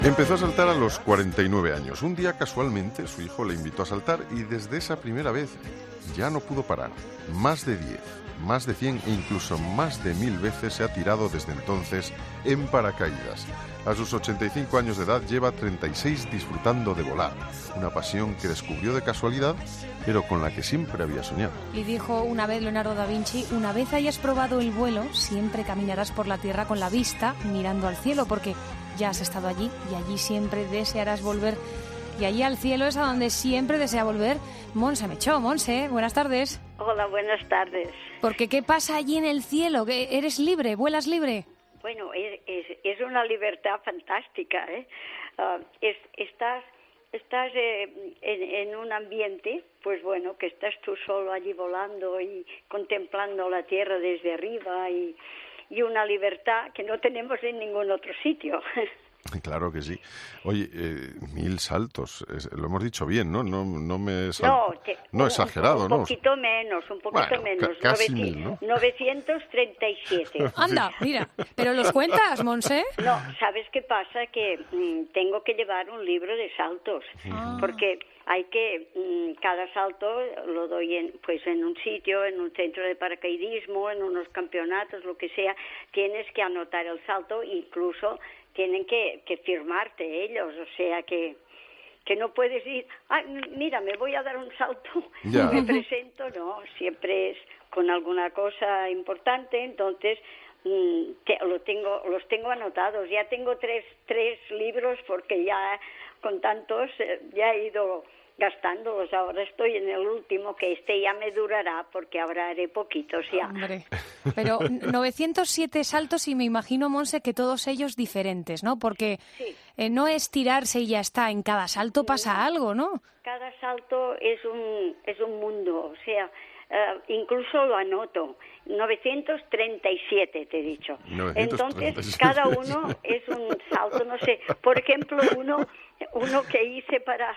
Empezó a saltar a los 49 años. Un día, casualmente, su hijo le invitó a saltar y desde esa primera vez ya no pudo parar. Más de 10, más de 100 e incluso más de 1000 veces se ha tirado desde entonces en paracaídas. A sus 85 años de edad lleva 36 disfrutando de volar, una pasión que descubrió de casualidad, pero con la que siempre había soñado. Y dijo una vez Leonardo da Vinci: una vez hayas probado el vuelo, siempre caminarás por la tierra con la vista mirando al cielo, porque ya has estado allí y allí siempre desearás volver. Y allí al cielo es a donde siempre desea volver Montse Mechó. Montse, buenas tardes. Hola, buenas tardes. Porque ¿qué pasa allí en el cielo? ¿Que eres libre? ¿Vuelas libre? Bueno, es una libertad fantástica, ¿eh? Estás en un ambiente, pues bueno, que estás tú solo allí volando y contemplando la tierra desde arriba y una libertad que no tenemos en ningún otro sitio. Claro que sí. Oye, 1000 saltos, lo hemos dicho bien, ¿no? No he exagerado, ¿no? Un poquito menos. Casi 1000, ¿no? 937. Anda, mira, ¿pero los cuentas, Montse? No, ¿sabes qué pasa? Que tengo que llevar un libro de saltos, porque hay que, cada salto lo doy en un sitio, en un centro de paracaidismo, en unos campeonatos, lo que sea, tienes que anotar el salto, incluso tienen que firmarte ellos, o sea que no puedes ir, mira, me voy a dar un salto, me presento, no, siempre es con alguna cosa importante, entonces los tengo anotados, ya tengo tres libros porque ya con tantos ya he ido gastándolos, ahora estoy en el último, que ya me durará porque ahora haré poquitos ya. Hombre, pero 907 saltos y me imagino, Montse, que todos ellos diferentes, ¿no? Porque sí. No es tirarse y ya está, en cada salto pasa algo, ¿no? Cada salto es un mundo, o sea, incluso lo anoto, 937 te he dicho. 937. Entonces, cada uno es un salto, no sé, por ejemplo, uno que hice para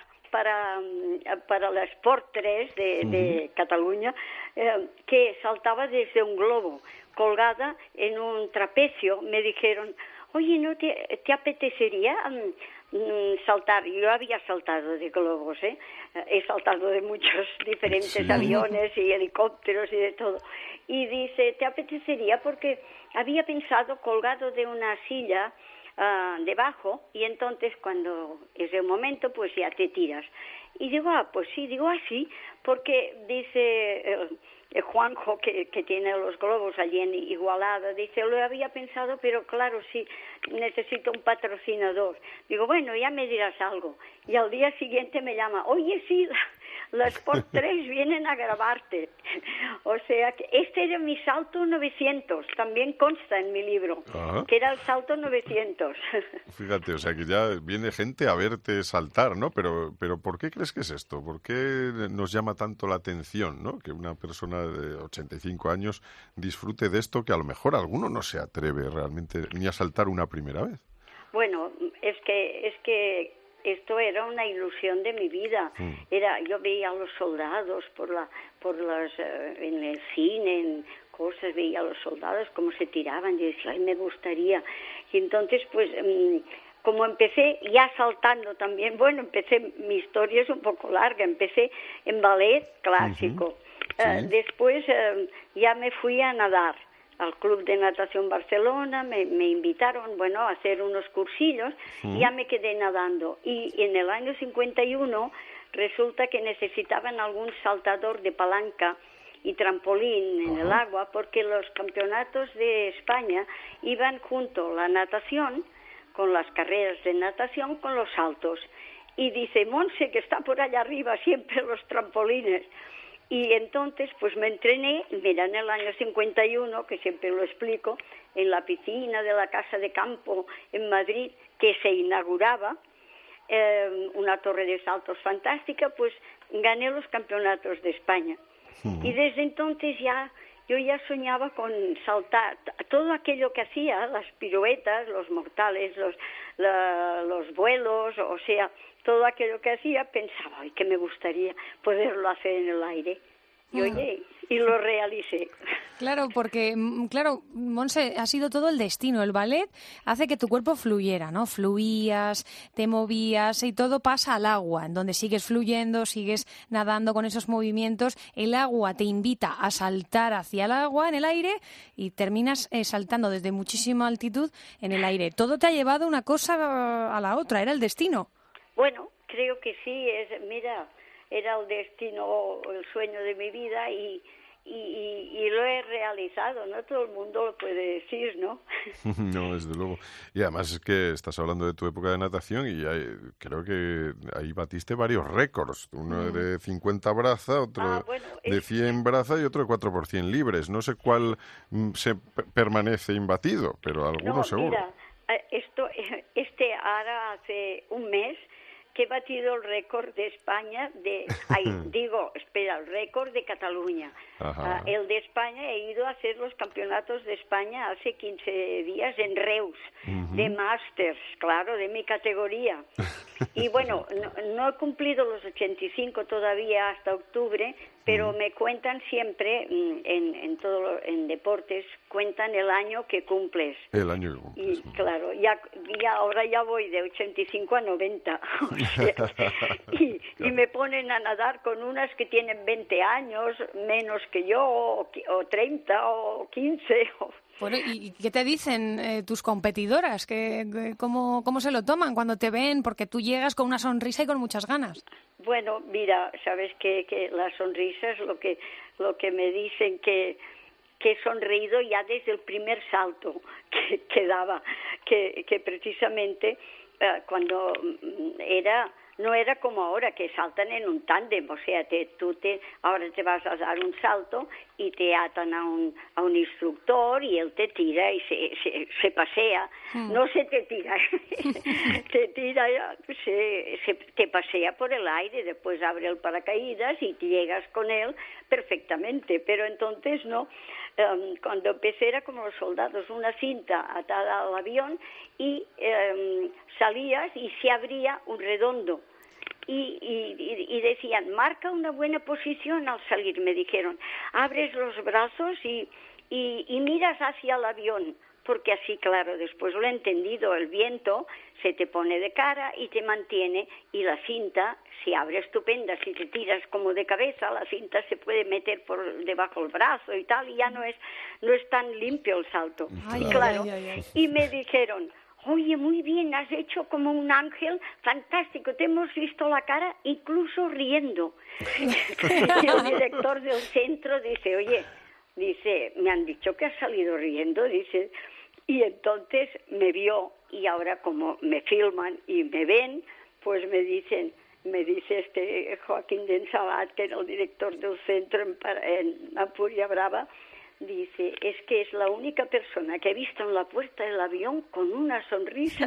la Sport 3 de Cataluña, que saltaba desde un globo, colgada en un trapecio. Me dijeron, oye, ¿no te apetecería saltar? Yo había saltado de globos, he saltado de muchos diferentes aviones y helicópteros y de todo. Y dice, ¿te apetecería? Porque había pensado colgado de una silla debajo, y entonces cuando es el momento pues ya te tiras. Y digo, pues sí, sí, porque dice Juanjo, que tiene los globos allí en Igualada, dice, lo había pensado, pero claro, sí, necesito un patrocinador. Digo, bueno, ya me dirás algo. Y al día siguiente me llama, oye, sí, la Sport 3 vienen a grabarte. O sea, que este era mi salto 900, también consta en mi libro, que era el salto 900. Fíjate, o sea, que ya viene gente a verte saltar, ¿no? Pero ¿por qué crees que es esto? ¿Por qué nos llama tanto la atención, ¿no? Que una persona de 85 años disfrute de esto, que a lo mejor alguno no se atreve realmente ni a saltar una primera vez. Bueno, es que esto era una ilusión de mi vida. Yo veía a los soldados en el cine, en cosas, veía a los soldados cómo se tiraban y decía, ay, me gustaría. Y entonces, pues, como empecé ya saltando también, mi historia es un poco larga, empecé en ballet clásico. Sí. Después ya me fui a nadar al Club de Natación Barcelona, me invitaron, a hacer unos cursillos, y ya me quedé nadando. Y en el año 51 resulta que necesitaban algún saltador de palanca y trampolín en el agua, porque los campeonatos de España iban junto la natación, con las carreras de natación, con los saltos. Y dice, Montse, que está por allá arriba siempre los trampolines. Y entonces, pues me entrené, mira, en el año 51, que siempre lo explico, en la piscina de la Casa de Campo en Madrid, que se inauguraba, una torre de saltos fantástica, pues gané los campeonatos de España. Y desde entonces yo ya soñaba con saltar, todo aquello que hacía, las piruetas, los mortales, los vuelos, o sea, todo aquello que hacía, pensaba, ay, que me gustaría poderlo hacer en el aire. Y oye, y lo realicé. Claro, porque, claro, Montse, ha sido todo el destino. El ballet hace que tu cuerpo fluyera, ¿no? Fluías, te movías y todo pasa al agua, en donde sigues fluyendo, sigues nadando con esos movimientos. El agua te invita a saltar hacia el agua en el aire y terminas saltando desde muchísima altitud en el aire. Todo te ha llevado una cosa a la otra, era el destino. Bueno, creo que sí, mira, era el destino, el sueño de mi vida y lo he realizado, no todo el mundo lo puede decir, ¿no? No, desde luego. Y además es que estás hablando de tu época de natación y creo que ahí batiste varios récords. Uno de 50 braza, otro de 100 braza y otro de 4 por 100 libres. No sé cuál permanece imbatido, pero alguno seguro. Mira, ahora hace un mes que he batido el récord de España el récord de Cataluña. El de España, he ido a hacer los campeonatos de España hace 15 días en Reus, de Masters, claro, de mi categoría. Y bueno, no he cumplido los 85 todavía hasta octubre, pero me cuentan siempre, en deportes, cuentan el año que cumples. El año que cumples. Y claro, ahora ya voy de 85 a 90. Y me ponen a nadar con unas que tienen 20 años, menos que yo, o 30, o 15. Bueno, ¿y qué te dicen tus competidoras? ¿Cómo se lo toman cuando te ven? Porque tú llegas con una sonrisa y con muchas ganas. Bueno, mira, sabes que las sonrisas lo que me dicen que he sonreído ya desde el primer salto que daba, que precisamente cuando no era como ahora, que saltan en un tándem, o sea, ahora te vas a dar un salto y te atan a un instructor y él te tira y se pasea. No se te tira, te pasea por el aire, después abre el paracaídas y llegas con él perfectamente, pero entonces no. Cuando empecé era como los soldados, una cinta atada al avión y salías y se abría un redondo y decían, marca una buena posición al salir, me dijeron, abres los brazos y miras hacia el avión, porque así, claro, después lo he entendido, el viento se te pone de cara y te mantiene, y la cinta se abre estupenda. Si te tiras como de cabeza, la cinta se puede meter por debajo del brazo y tal, y ya no es tan limpio el salto. Ay, claro, ay. Y me dijeron, oye, muy bien, has hecho como un ángel, fantástico, te hemos visto la cara incluso riendo. Y el director del centro dice, oye, me han dicho que has salido riendo, dice, y entonces me vio, y ahora como me filman y me ven, pues me dice Joaquín de Ensalat, que era el director del centro en Apuria Brava, dice, es que es la única persona que he visto en la puerta del avión con una sonrisa.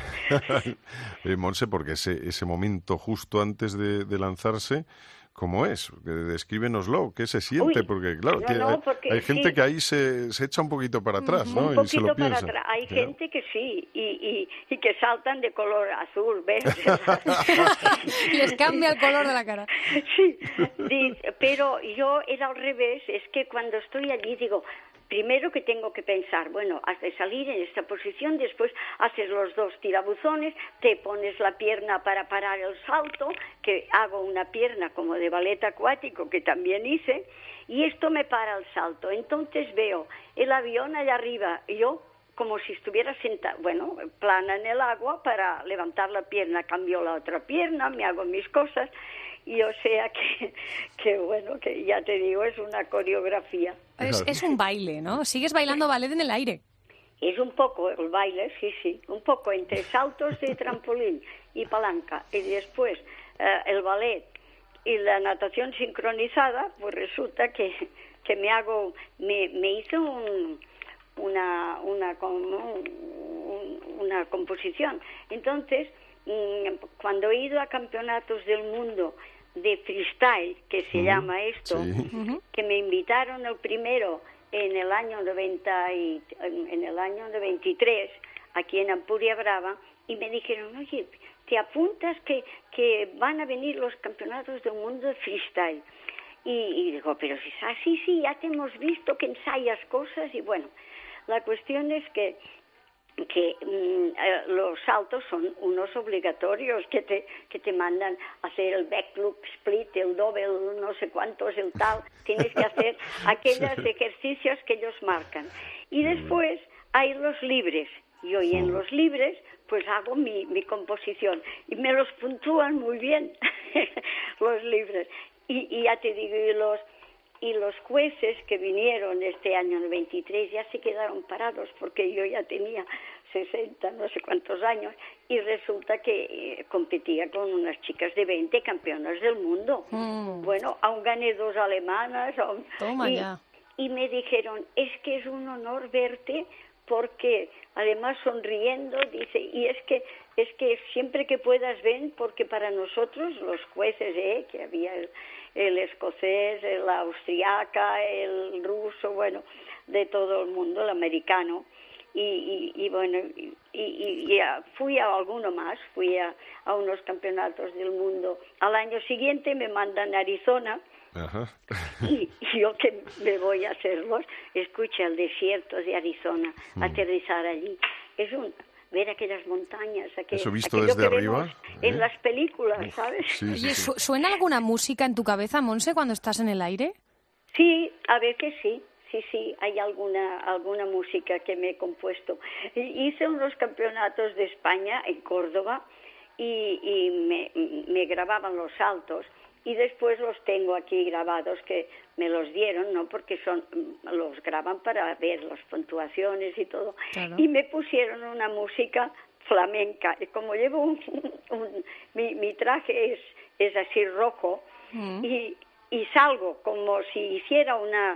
Montse, porque ese momento justo antes de lanzarse, ¿cómo es? Descríbenoslo, ¿qué se siente? Porque claro, hay gente que ahí se echa un poquito para atrás, ¿no? Un poquito para atrás. Hay gente que sí, y que saltan de color azul, verde. Les cambia el color de la cara. Sí, pero yo era al revés, es que cuando estoy allí digo, primero que tengo que pensar, bueno, has de salir en esta posición, después haces los 2 tirabuzones, te pones la pierna para parar el salto, que hago una pierna como de ballet acuático, que también hice, y esto me para el salto. Entonces veo el avión allá arriba, y yo como si estuviera sentada, plana en el agua, para levantar la pierna, cambio la otra pierna, me hago mis cosas, y o sea que ya te digo, es una coreografía. Es un baile, ¿no? Sigues bailando ballet en el aire. Es un poco el baile, sí, un poco entre saltos de trampolín y palanca, y después el ballet y la natación sincronizada, pues resulta que me hizo una composición. Entonces, cuando he ido a campeonatos del mundo de freestyle, que se llama esto, que me invitaron el primero en el año 93 aquí en Ampurias Brava, y me dijeron, oye, ¿te apuntas que van a venir los campeonatos del mundo de freestyle? Y digo, pero si es así, sí, ya te hemos visto que ensayas cosas. Y bueno, la cuestión es que los saltos son unos obligatorios que te mandan a hacer el back loop split, el double, no sé cuántos, el tal. Tienes que hacer aquellos ejercicios que ellos marcan. Y después hay los libres. Y hoy en los libres pues hago mi composición y me los puntúan muy bien los libres. Y ya te digo, y los jueces que vinieron este año, en el 23, ya se quedaron parados porque yo ya tenía 60, no sé cuántos años, y resulta que competía con unas chicas de 20 campeonas del mundo. Bueno, aún gané 2 alemanas. Toma ya. Y me dijeron, es que es un honor verte, porque además sonriendo, dice, y es que siempre que puedas ven, porque para nosotros los jueces, que había el escocés, la austriaca, el ruso, bueno, de todo el mundo, el americano, y bueno, y fui a alguno más, fui a unos campeonatos del mundo. Al año siguiente me mandan a Arizona. Ajá. Y yo que me voy a hacerlos, escucha el desierto de Arizona, aterrizar allí. Es ver aquellas montañas, eso visto desde arriba, en las películas, ¿sabes? Sí, Oye, sí. ¿suena alguna música en tu cabeza, Monse, cuando estás en el aire? Sí, a veces sí. Sí, hay alguna música que me he compuesto. Hice unos campeonatos de España en Córdoba y me grababan los saltos. Y después los tengo aquí grabados, que me los dieron, ¿no? Porque los graban para ver las puntuaciones y todo. Claro. Y me pusieron una música flamenca. Y como llevo mi traje es así rojo, y salgo como si hiciera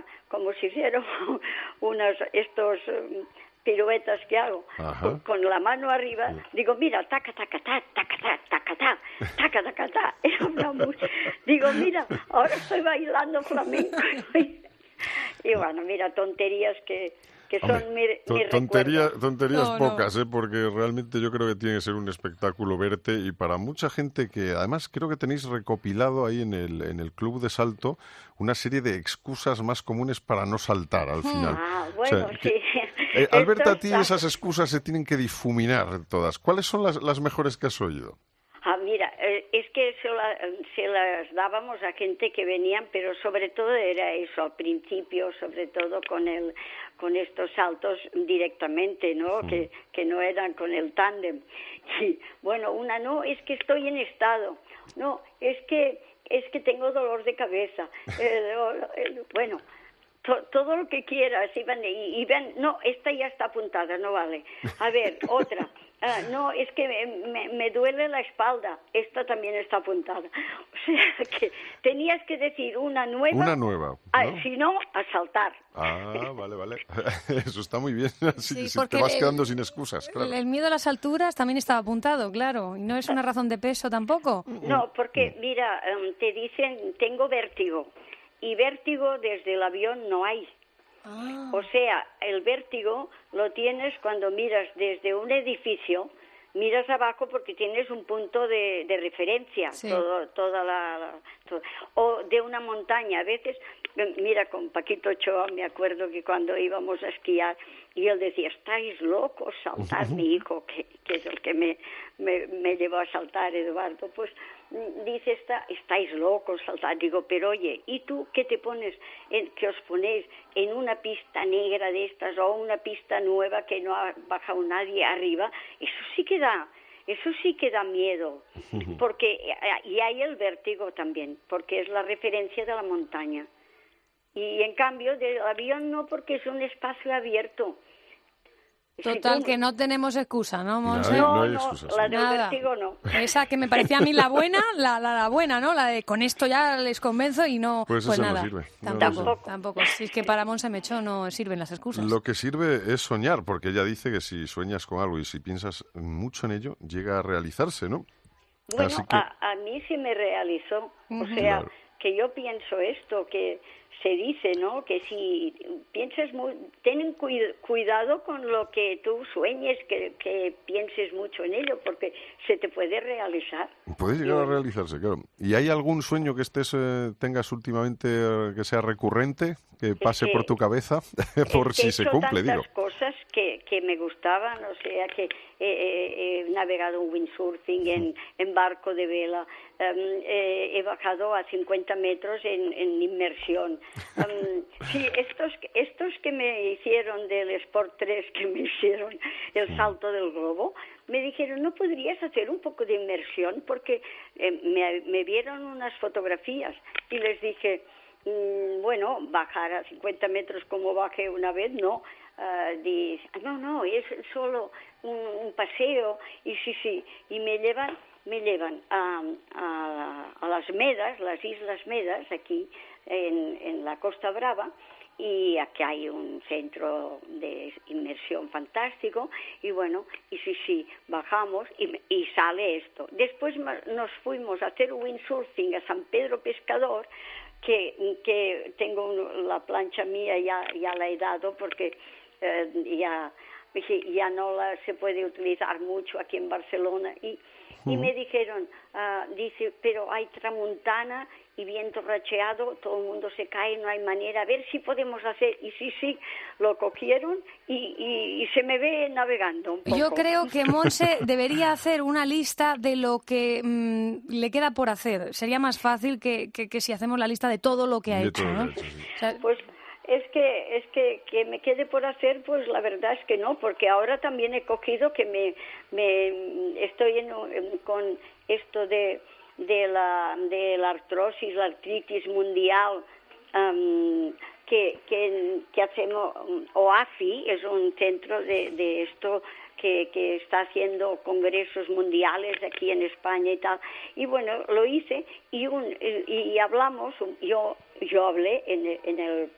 estos piruetas que hago con la mano arriba, digo, mira, taca, taca, ta, taca, ta, taca, ta, taca, taca, ta. Digo, mira, ahora estoy bailando flamenco. Y bueno, mira, tonterías que son mi tonterías pocas, no. Porque realmente yo creo que tiene que ser un espectáculo verte, y para mucha gente que además creo que tenéis recopilado ahí en el club de salto una serie de excusas más comunes para no saltar al final. Bueno, sí. Al verte a ti esas excusas se tienen que difuminar todas. ¿Cuáles son las mejores que has oído? Mira, es que se las dábamos a gente que venían, pero sobre todo era eso, al principio, sobre todo con estos saltos directamente, ¿no? Que no eran con el tándem. Y bueno, no, es que estoy en estado, no, es que tengo dolor de cabeza, bueno, todo lo que quieras, y ven, no, esta ya está apuntada, no vale. A ver, otra. No, es que me duele la espalda, esta también está apuntada. O sea, que tenías que decir una nueva. Una nueva, ¿no? Si no, a saltar. Vale. Eso está muy bien. Así Sí, te vas quedando sin excusas, claro. El miedo a las alturas también estaba apuntado, claro, y no es una razón de peso tampoco. No, porque, mira, te dicen, tengo vértigo, y vértigo desde el avión no hay. O sea, el vértigo lo tienes cuando miras desde un edificio, miras abajo porque tienes un punto de referencia, sí. O de una montaña. A veces, mira, con Paquito Ochoa me acuerdo que cuando íbamos a esquiar, y él decía, estáis locos, saltar, mi hijo, que es el que me llevó a saltar, Eduardo, pues dice, estáis locos, saltar. Digo, pero oye, ¿y tú qué te pones, que os ponéis en una pista negra de estas, o una pista nueva que no ha bajado nadie arriba? Eso sí que da miedo, porque y hay el vértigo también, porque es la referencia de la montaña. Y en cambio del avión no, porque es un espacio abierto. Total, que no tenemos excusa, ¿no, Monse? No hay excusas. La del vértigo no. Esa que me parecía a mí la buena, la buena, ¿no? La de con esto ya les convenzo y no... Pues esa nada. no sirve. Tampoco. Si es que para Monse Mechó no sirven las excusas. Lo que sirve es soñar, porque ella dice que si sueñas con algo y si piensas mucho en ello, llega a realizarse, ¿no? Bueno, a mí sí me realizó. O sea, que yo pienso esto, que se dice, ¿no? Que si piensas ten cuidado con lo que tú sueñes, que pienses mucho en ello, porque se te puede realizar. Puede llegar a realizarse, claro. ¿Y hay algún sueño que tengas últimamente que sea recurrente, que pase por tu cabeza, por si se cumple, digo? He hecho tantas cosas que me gustaban, o sea, que he navegado en windsurfing, en barco de vela, he bajado a 50 metros en inmersión. Sí, estos que me hicieron del Sport 3, que me hicieron el salto del globo, me dijeron, ¿no podrías hacer un poco de inmersión? Porque me vieron unas fotografías y les dije, bueno, bajar a 50 metros como bajé una vez, no. No, es solo un paseo, y sí, y me llevan a las Medas, las Islas Medas, aquí en la Costa Brava, y aquí hay un centro de inmersión fantástico, y bueno, y sí, bajamos y sale esto. Después nos fuimos a hacer windsurfing a San Pedro Pescador, que tengo la plancha mía, ya la he dado porque ya no se puede utilizar mucho aquí en Barcelona, y me dijeron, dice, pero hay tramuntana y viento racheado, todo el mundo se cae, no hay manera, a ver si podemos hacer, y sí, lo cogieron y se me ve navegando un poco. Yo creo que Montse debería hacer una lista de lo que le queda por hacer. Sería más fácil que si hacemos la lista de todo lo que ha hecho, ¿no? Sí. O sea, pues es que me quede por hacer, pues la verdad es que no, porque ahora también he cogido que me estoy con esto de la artrosis, la artritis mundial, que hacemos, OAFI es un centro de esto que está haciendo congresos mundiales aquí en España y tal, y bueno, lo hice y hablamos, yo hablé en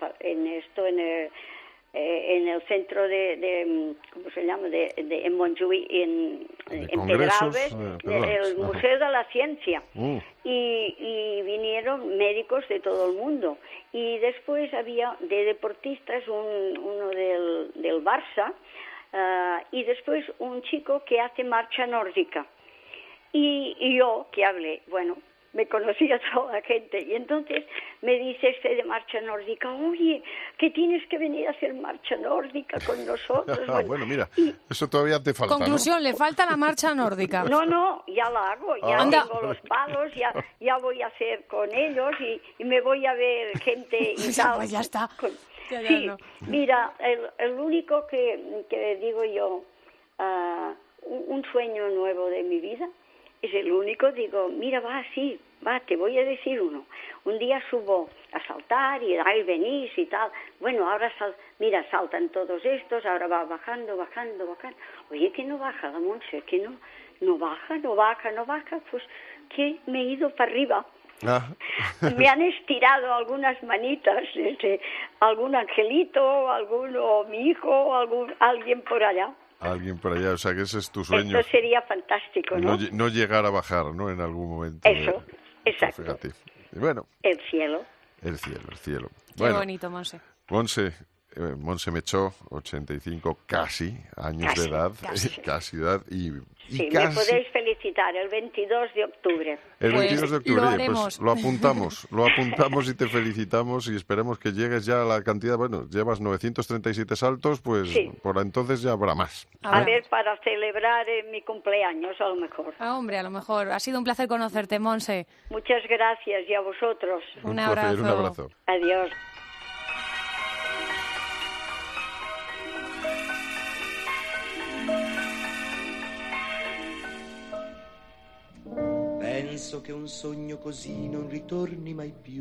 el centro de ¿cómo se llama? En Montjuïc, en Pedralbes, el Museo de la Ciencia, y vinieron médicos de todo el mundo, y después había de deportistas uno del Barça, y después un chico que hace marcha nórdica, y yo que hablé, bueno, me conocía toda la gente, y entonces me dice de marcha nórdica, oye, que tienes que venir a hacer marcha nórdica con nosotros. Bueno, mira, eso todavía te falta, conclusión, ¿no? Le falta la marcha nórdica. No, ya la hago, ya tengo los palos, ya voy a hacer con ellos, y me voy a ver gente y tal. Pues ya está. Sí, no. Mira, el único que digo yo, un sueño nuevo de mi vida, es el único, digo, mira, te voy a decir uno. Un día subo a saltar y ahí venís y tal. Bueno, ahora saltan todos estos, ahora va bajando. Oye, que no baja la Montse, que no baja. Pues que me he ido para arriba. Me han estirado algunas manitas, algún angelito, o mi hijo, alguien por allá. Alguien por allá, o sea que ese es tu sueño. Eso sería fantástico, ¿no? No llegar a bajar, ¿no? En algún momento. Eso, exacto. Fíjate. Y bueno. El cielo. El cielo. Qué bueno, bonito, Montse. Monse Mechó, 85 años de edad, casi edad, y sí, casi... me podéis felicitar el 22 de octubre. El 22 de octubre, lo haremos. Pues lo apuntamos y te felicitamos, y esperemos que llegues ya a la cantidad, bueno, llevas 937 saltos, pues sí. Por entonces ya habrá más. A ver, para celebrar mi cumpleaños, a lo mejor. Hombre, a lo mejor. Ha sido un placer conocerte, Montse. Muchas gracias, y a vosotros. Un abrazo. Un abrazo. Adiós. Penso che un sogno così non ritorni mai più.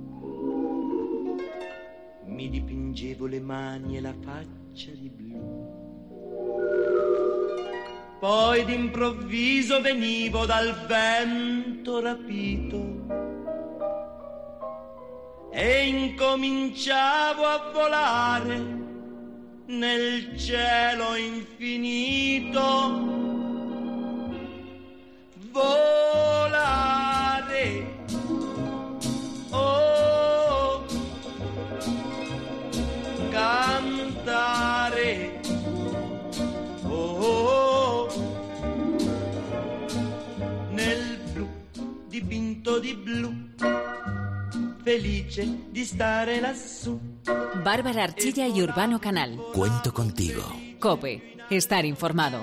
Mi dipingevo le mani e la faccia di blu. Poi d'improvviso venivo dal vento rapito e incominciavo a volare nel cielo infinito. Volare, oh, tutto di blu, felice di stare lassù. Bárbara Archilla y Urbano Canal. Cuento contigo. COPE. Estar informado.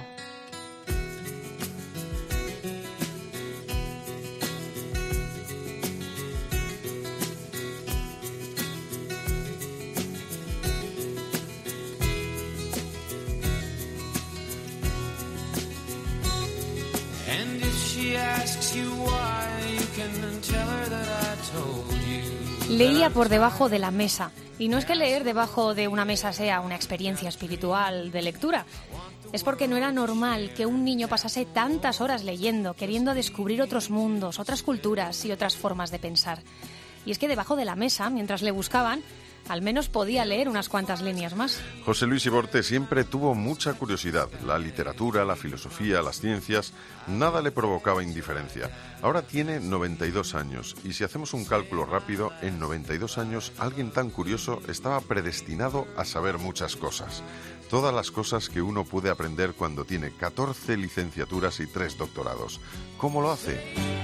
Leía por debajo de la mesa. Y no es que leer debajo de una mesa sea una experiencia espiritual de lectura. Es porque no era normal que un niño pasase tantas horas leyendo, queriendo descubrir otros mundos, otras culturas y otras formas de pensar. Y es que debajo de la mesa, mientras le buscaban, al menos podía leer unas cuantas líneas más. José Luis Ibórte siempre tuvo mucha curiosidad. La literatura, la filosofía, las ciencias, nada le provocaba indiferencia. Ahora tiene 92 años y si hacemos un cálculo rápido, en 92 años alguien tan curioso estaba predestinado a saber muchas cosas. Todas las cosas que uno puede aprender cuando tiene 14 licenciaturas y 3 doctorados. ¿Cómo lo hace?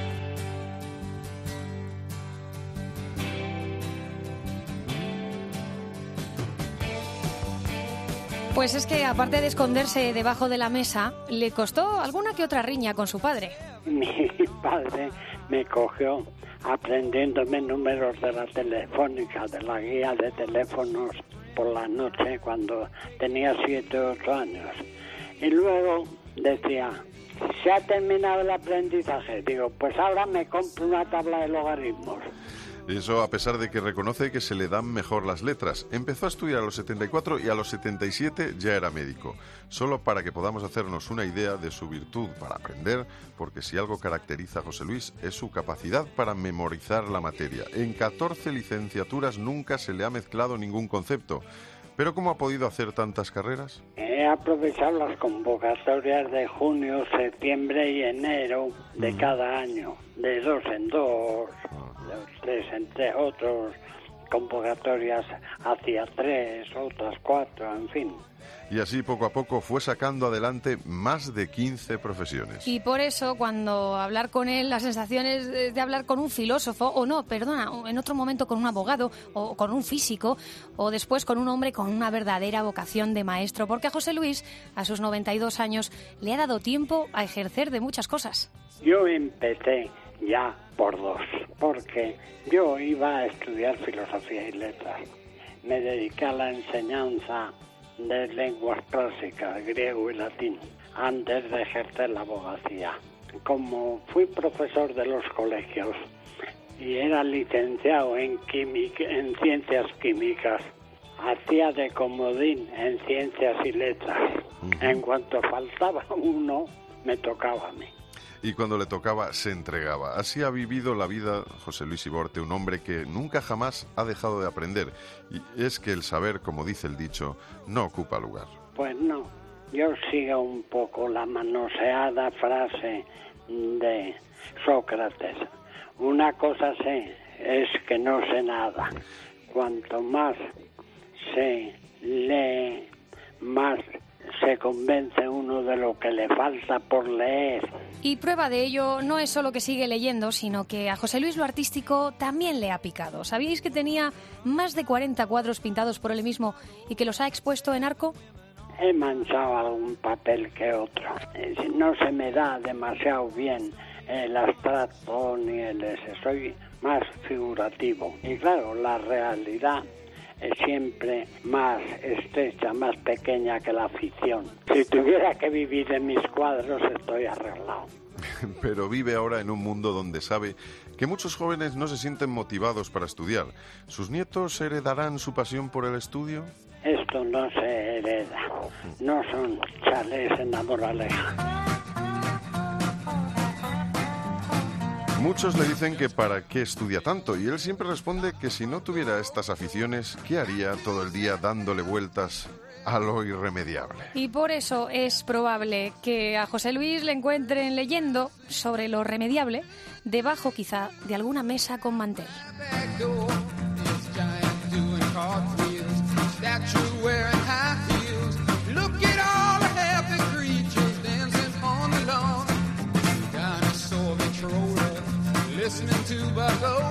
Pues es que, aparte de esconderse debajo de la mesa, le costó alguna que otra riña con su padre. Mi padre me cogió aprendiéndome números de la telefónica, de la guía de teléfonos por la noche cuando tenía 7 o 8 años. Y luego decía, ¿se ha terminado el aprendizaje? Digo, pues ahora me compro una tabla de logaritmos. Eso a pesar de que reconoce que se le dan mejor las letras. Empezó a estudiar a los 74 y a los 77 ya era médico. Solo para que podamos hacernos una idea de su virtud para aprender, porque si algo caracteriza a José Luis es su capacidad para memorizar la materia. En 14 licenciaturas nunca se le ha mezclado ningún concepto. ¿Pero cómo ha podido hacer tantas carreras? He aprovechado las convocatorias de junio, septiembre y enero de cada año, de 2 en 2, de 3 entre otros, convocatorias hacia 3, otras 4, en fin. Y así poco a poco fue sacando adelante más de 15 profesiones. Y por eso, cuando hablar con él, la sensación es de hablar con un filósofo, o no, perdona, en otro momento con un abogado, o con un físico, o después con un hombre con una verdadera vocación de maestro, porque a José Luis, a sus 92 años, le ha dado tiempo a ejercer de muchas cosas. Yo empecé ya por 2, porque yo iba a estudiar filosofía y letras. Me dediqué a la enseñanza de lenguas clásicas, griego y latín, antes de ejercer la abogacía. Como fui profesor de los colegios y era licenciado en ciencias químicas, hacía de comodín en ciencias y letras. En cuanto faltaba uno, me tocaba a mí. Y cuando le tocaba, se entregaba. Así ha vivido la vida José Luis Ibórte, un hombre que nunca jamás ha dejado de aprender. Y es que el saber, como dice el dicho, no ocupa lugar. Pues no, yo sigo un poco la manoseada frase de Sócrates. Una cosa sé, es que no sé nada. Cuanto más se lee, más se convence uno de lo que le falta por leer. Y prueba de ello no es solo que sigue leyendo, sino que a José Luis lo artístico también le ha picado. ¿Sabíais que tenía más de 40 cuadros pintados por él mismo y que los ha expuesto en Arco? He manchado algún papel que otro. No se me da demasiado bien el abstracto ni el ese. Soy más figurativo. Y claro, la realidad es siempre más estrecha, más pequeña que la ficción. Si tuviera que vivir en mis cuadros, estoy arreglado. Pero vive ahora en un mundo donde sabe que muchos jóvenes no se sienten motivados para estudiar. ¿Sus nietos heredarán su pasión por el estudio? Esto no se hereda. No son chalés en la moraleja. Muchos le dicen que para qué estudia tanto y él siempre responde que si no tuviera estas aficiones, ¿qué haría todo el día dándole vueltas a lo irremediable? Y por eso es probable que a José Luis le encuentren leyendo sobre lo remediable debajo quizá de alguna mesa con mantel. listening to Buck